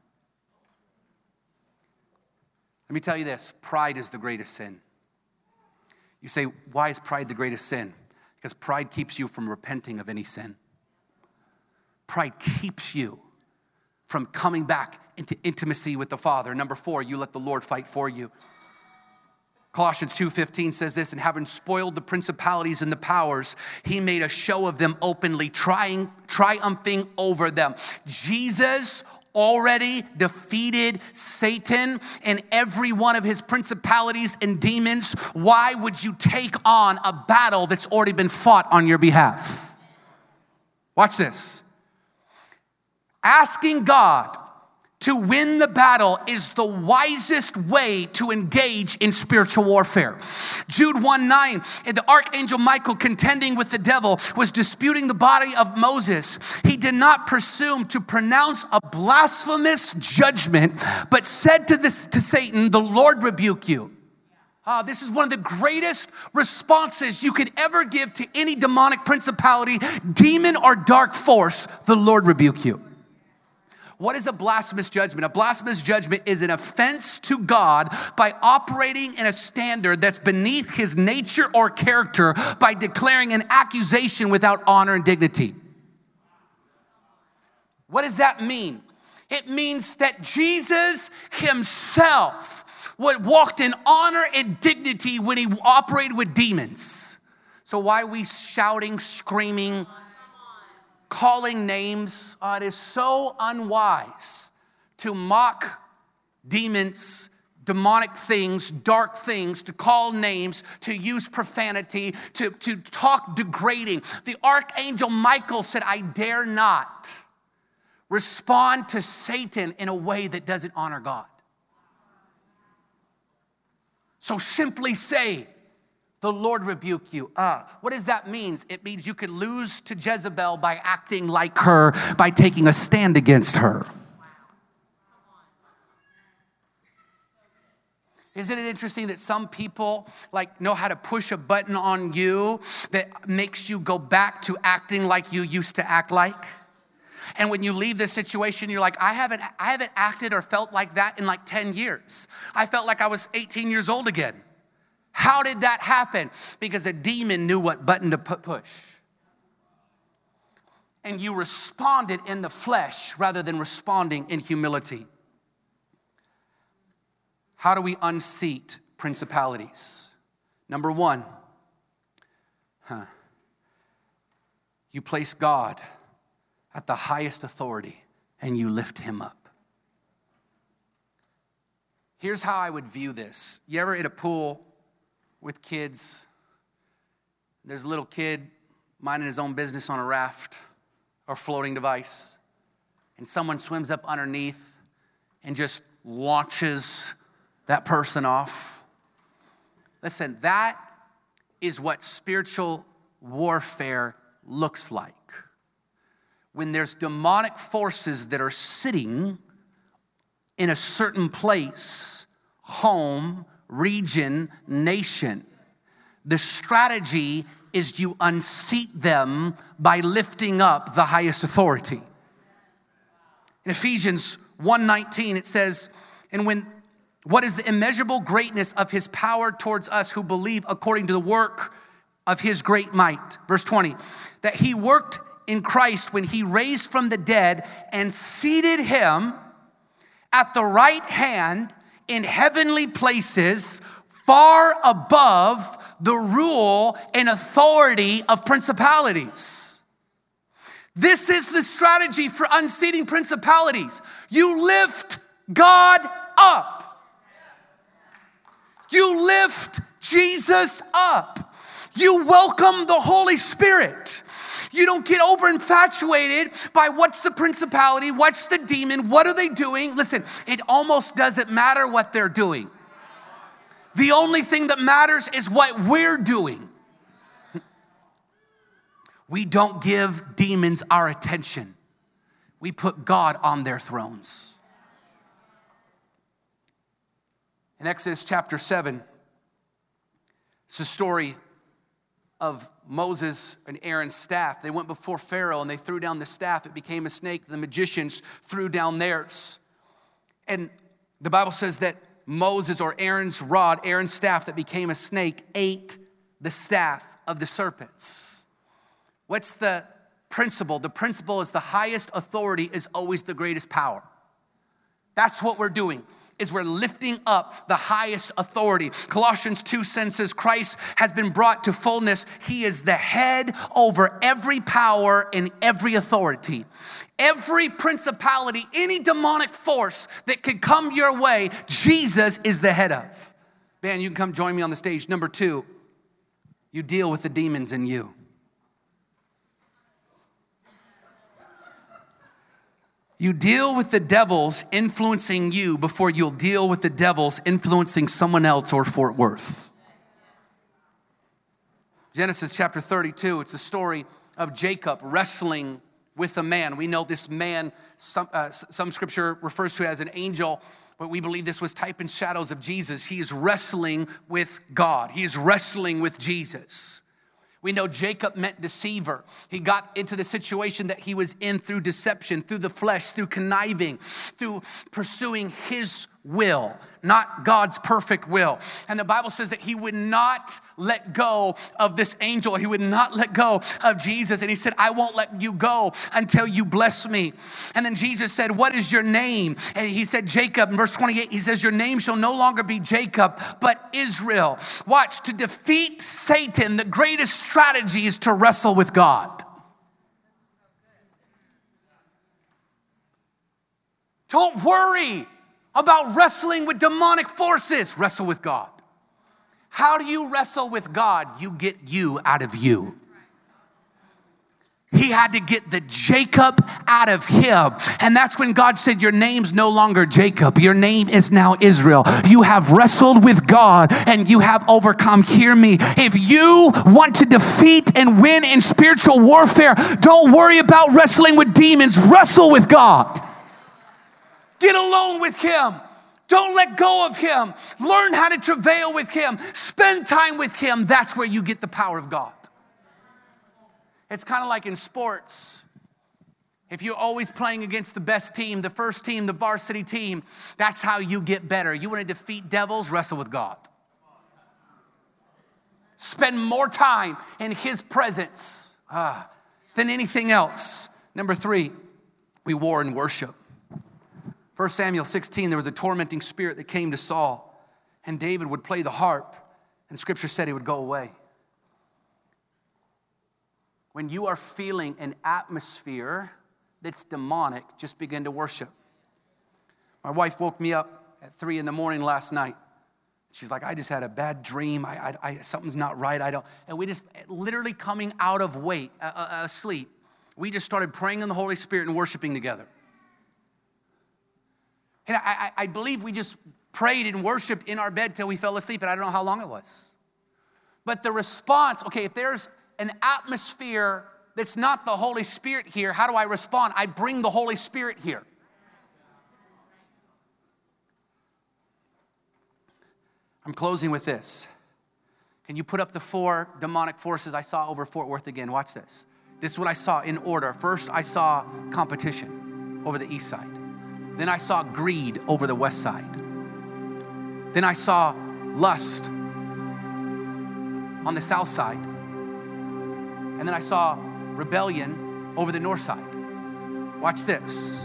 let me tell you this, pride is the greatest sin. You say, why is pride the greatest sin? Because pride keeps you from repenting of any sin. Pride keeps you from coming back into intimacy with the Father. Number four, you let the Lord fight for you. Colossians two fifteen says this, and having spoiled the principalities and the powers, he made a show of them openly, trying, triumphing over them. Jesus already defeated Satan and every one of his principalities and demons. Why would you take on a battle that's already been fought on your behalf? Watch this. Asking God to win the battle is the wisest way to engage in spiritual warfare. Jude one nine, the archangel Michael contending with the devil was disputing the body of Moses. He did not presume to pronounce a blasphemous judgment, but said to, this, to Satan, the Lord rebuke you. Uh, this is one of the greatest responses you could ever give to any demonic principality, demon, or dark force. The Lord rebuke you. What is a blasphemous judgment? A blasphemous judgment is an offense to God by operating in a standard that's beneath his nature or character by declaring an accusation without honor and dignity. What does that mean? It means that Jesus himself walked in honor and dignity when he operated with demons. So why are we shouting, screaming, calling names? Oh, it is so unwise to mock demons, demonic things, dark things, to call names, to use profanity, to, to talk degrading. The archangel Michael said, I dare not respond to Satan in a way that doesn't honor God. So simply say, the Lord rebuke you. Uh, what does that mean? It means you could lose to Jezebel by acting like her, by taking a stand against her. Isn't it interesting that some people like know how to push a button on you that makes you go back to acting like you used to act like? And when you leave this situation, you're like, I haven't, I haven't acted or felt like that in like ten years. I felt like I was eighteen years old again. How did that happen? Because a demon knew what button to push. And you responded in the flesh rather than responding in humility. How do we unseat principalities? Number one, huh, you place God at the highest authority, and you lift him up. Here's how I would view this. You ever in a pool with kids? There's a little kid minding his own business on a raft or floating device, and someone swims up underneath and just launches that person off. Listen, that is what spiritual warfare looks like. When there's demonic forces that are sitting in a certain place, home, region, nation, the strategy is you unseat them by lifting up the highest authority. In Ephesians one nineteen, it says, and when what is the immeasurable greatness of his power towards us who believe according to the work of his great might. Verse twenty, that he worked in Christ when he raised from the dead and seated him at the right hand in heavenly places, far above the rule and authority of principalities. This is the strategy for unseating principalities. You lift God up. You lift Jesus up. You welcome the Holy Spirit. You don't get over infatuated by what's the principality, what's the demon, what are they doing? Listen, it almost doesn't matter what they're doing. The only thing that matters is what we're doing. We don't give demons our attention. We put God on their thrones. In Exodus chapter seven, it's a story of Moses and Aaron's staff. They went before Pharaoh and they threw down the staff. It became a snake. The magicians threw down theirs. And the Bible says that Moses or Aaron's rod, Aaron's staff that became a snake, ate the staff of the serpents. What's the principle? The principle is the highest authority is always the greatest power. That's what we're doing. Is we're lifting up the highest authority. Colossians two says Christ has been brought to fullness. He is the head over every power and every authority. Every principality, any demonic force that could come your way, Jesus is the head of. Ben, you can come join me on the stage. Number two, you deal with the demons in you. You deal with the devils influencing you before you'll deal with the devils influencing someone else or Fort Worth. Genesis chapter thirty-two, it's a story of Jacob wrestling with a man. We know this man, some, uh, some scripture refers to it as an angel, but we believe this was type and shadows of Jesus. He is wrestling with God. He is wrestling with Jesus. We know Jacob meant deceiver. He got into the situation that he was in through deception, through the flesh, through conniving, through pursuing his will, not God's perfect will. And the Bible says that he would not let go of this angel. He would not let go of Jesus. And he said, I won't let you go until you bless me. And then Jesus said, what is your name? And he said, Jacob. In verse twenty-eight, he says, your name shall no longer be Jacob, but Israel. Watch, to defeat Satan, the greatest strategy is to wrestle with God. Don't worry about wrestling with demonic forces. Wrestle with God. How do you wrestle with God? You get you out of you. He had to get the Jacob out of him. And that's when God said, your name's no longer Jacob. Your name is now Israel. You have wrestled with God and you have overcome. Hear me. If you want to defeat and win in spiritual warfare, don't worry about wrestling with demons. Wrestle with God. Get alone with him. Don't let go of him. Learn how to travail with him. Spend time with him. That's where you get the power of God. It's kind of like in sports. If you're always playing against the best team, the first team, the varsity team, that's how you get better. You want to defeat devils? Wrestle with God. Spend more time in his presence ah, than anything else. Number three, we war in worship. First Samuel sixteen, there was a tormenting spirit that came to Saul, and David would play the harp, and Scripture said he would go away. When you are feeling an atmosphere that's demonic, just begin to worship. My wife woke me up at three in the morning last night. She's like, I just had a bad dream. I, I, I something's not right. I don't. And we just literally coming out of wait, uh, uh, sleep. We just started praying in the Holy Spirit and worshiping together. And I, I, I believe we just prayed and worshiped in our bed till we fell asleep, and I don't know how long it was. But the response, okay, if there's an atmosphere that's not the Holy Spirit here, how do I respond? I bring the Holy Spirit here. I'm closing with this. Can you put up the four demonic forces I saw over Fort Worth again? Watch this. This is what I saw in order. First, I saw competition over the east side. Then I saw greed over the west side. Then I saw lust on the south side. And then I saw rebellion over the north side. Watch this.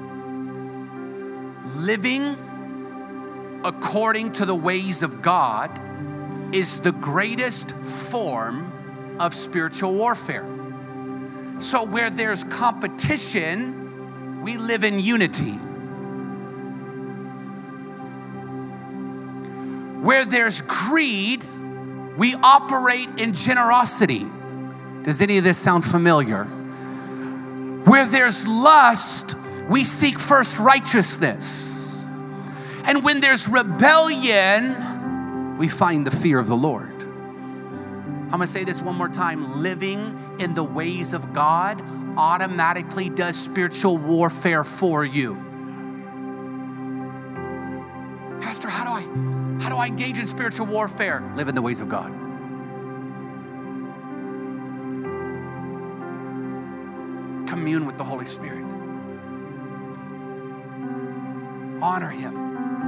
Living according to the ways of God is the greatest form of spiritual warfare. So where there's competition, we live in unity. Where there's greed, we operate in generosity. Does any of this sound familiar? Where there's lust, we seek first righteousness. And when there's rebellion, we find the fear of the Lord. I'm going to say this one more time. Living in the ways of God automatically does spiritual warfare for you. Pastor, how do I, how do I engage in spiritual warfare? Live in the ways of God. Commune with the Holy Spirit. Honor Him.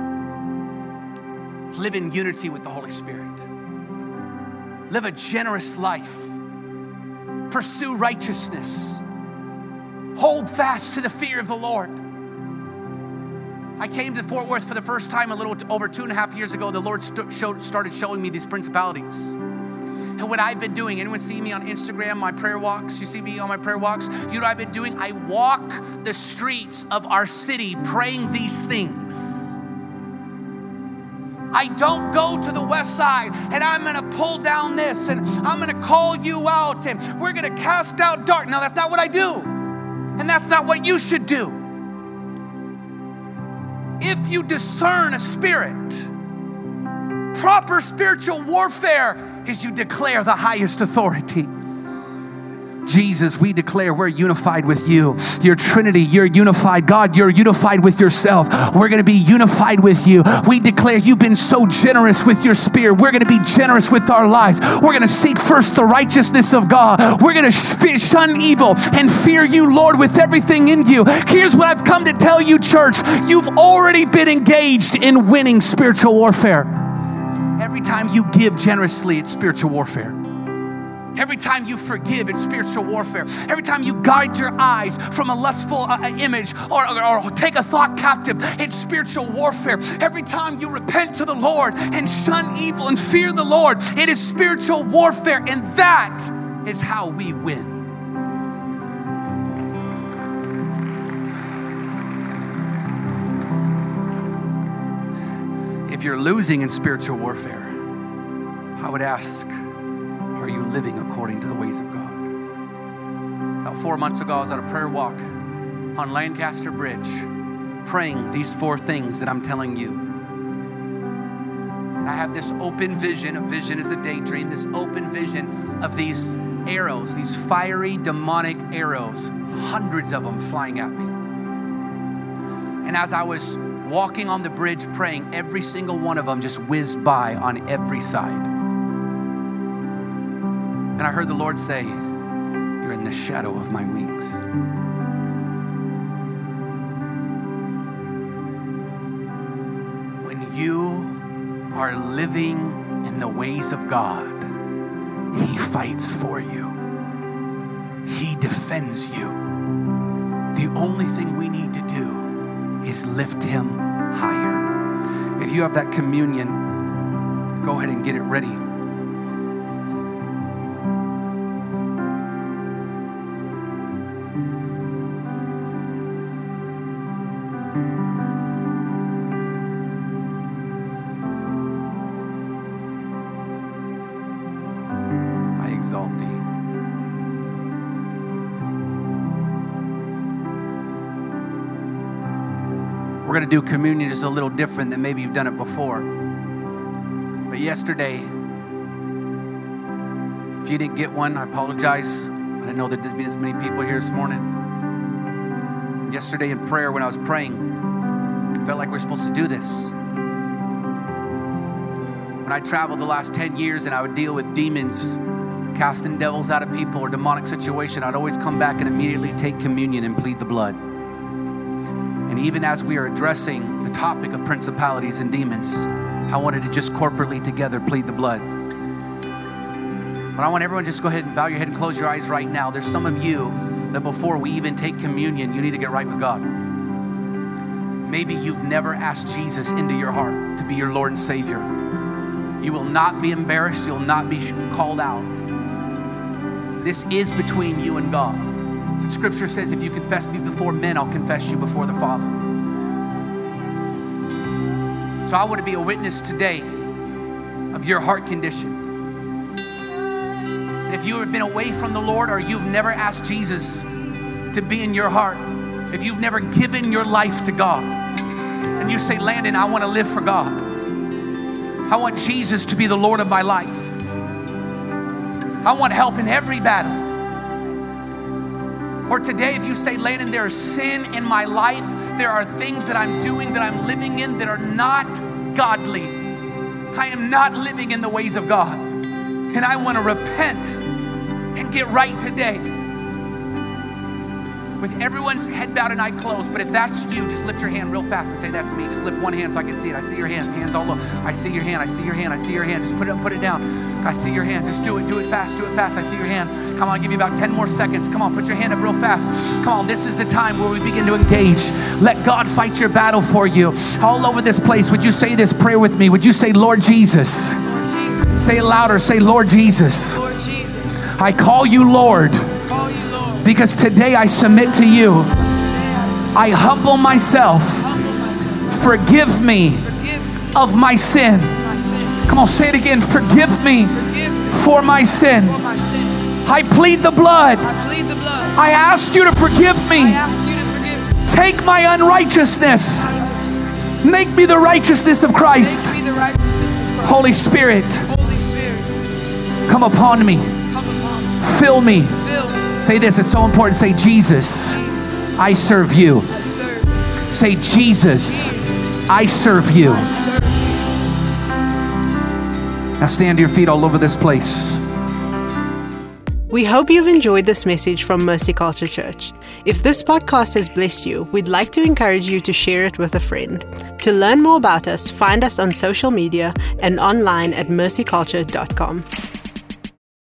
Live in unity with the Holy Spirit. Live a generous life. Pursue righteousness. Hold fast to the fear of the Lord. I came to Fort Worth for the first time a little over two and a half years ago. The Lord st- showed, started showing me these principalities. And what I've been doing, anyone see me on Instagram, my prayer walks? You see me on my prayer walks? You know what I've been doing? I walk the streets of our city praying these things. I don't go to the west side and I'm going to pull down this and I'm going to call you out and we're going to cast out dark. No, that's not what I do. And that's not what you should do. If you discern a spirit, proper spiritual warfare is you declare the highest authority. Jesus, we declare we're unified with you. Your Trinity, you're unified. God, you're unified with yourself. We're going to be unified with you. We declare you've been so generous with your Spirit. We're going to be generous with our lives. We're going to seek first the righteousness of God. We're going to shun evil and fear you, Lord, with everything in you. Here's what I've come to tell you, church. You've already been engaged in winning spiritual warfare. Every time you give generously, it's spiritual warfare. Every time you forgive, it's spiritual warfare. Every time you guide your eyes from a lustful uh, image or, or, or take a thought captive, it's spiritual warfare. Every time you repent to the Lord and shun evil and fear the Lord, it is spiritual warfare. And that is how we win. If you're losing in spiritual warfare, I would ask, are you living according to the ways of God? About four months ago, I was at a prayer walk on Lancaster Bridge, praying these four things that I'm telling you. And I have this open vision. A vision is a daydream. This open vision of these arrows, these fiery, demonic arrows, hundreds of them flying at me. And as I was walking on the bridge praying, every single one of them just whizzed by on every side. And I heard the Lord say, you're in the shadow of my wings. When you are living in the ways of God, He fights for you. He defends you. The only thing we need to do is lift Him higher. If you have that communion, go ahead and get it ready. Exalt thee. We're going to do communion just a little different than maybe you've done it before. But yesterday, if you didn't get one, I apologize. I didn't know there'd be this many people here this morning. Yesterday in prayer, when I was praying, I felt like we we're supposed to do this. When I traveled the last ten years and I would deal with demons, casting devils out of people or demonic situation, I'd always come back and immediately take communion and plead the blood. And even as we are addressing the topic of principalities and demons, I wanted to just corporately together plead the blood. But I want everyone just go ahead and bow your head and close your eyes right now. There's some of you that before we even take communion, you need to get right with God. Maybe you've never asked Jesus into your heart to be your Lord and Savior. You will not be embarrassed. You'll not be called out. This is between you and God. But Scripture says, if you confess me before men, I'll confess you before the Father. So I want to be a witness today of your heart condition. If you have been away from the Lord or you've never asked Jesus to be in your heart, if you've never given your life to God, and you say, Landon, I want to live for God. I want Jesus to be the Lord of my life. I want help in every battle. Or today, if you say, Landon, there is sin in my life. There are things that I'm doing, that I'm living in that are not godly. I am not living in the ways of God. And I want to repent and get right today. With everyone's head bowed and eye closed, but if that's you, just lift your hand real fast and say, that's me. Just lift one hand so I can see it. I see your hands, hands all over. I see your hand, I see your hand, I see your hand. Just put it up, put it down. I see your hand. Just do it, do it fast, do it fast. I see your hand. Come on, I'll give you about ten more seconds. Come on, put your hand up real fast. Come on, this is the time where we begin to engage. Let God fight your battle for you. All over this place, would you say this prayer with me? Would you say, Lord Jesus? Lord Jesus. Say it louder, say, Lord Jesus. Lord Jesus. I call you Lord. Call you Lord. Because today I submit to you. I humble myself. Forgive me of my sin. Come on, say it again. Forgive me for my sin. I plead the blood. I ask you to forgive me. Take my unrighteousness. Make me the righteousness of Christ. Holy Spirit, come upon me. Fill me. Say this, it's so important. Say, Jesus, I serve you. Say, Jesus, I serve you. Now stand to your feet all over this place. We hope you've enjoyed this message from Mercy Culture Church. If this podcast has blessed you, we'd like to encourage you to share it with a friend. To learn more about us, find us on social media and online at mercy culture dot com.